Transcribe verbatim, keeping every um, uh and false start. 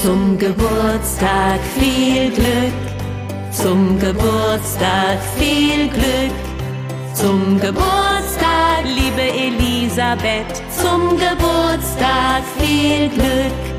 Zum Geburtstag viel Glück, zum Geburtstag viel Glück, zum Geburtstag, liebe Elisabeth, zum Geburtstag viel Glück.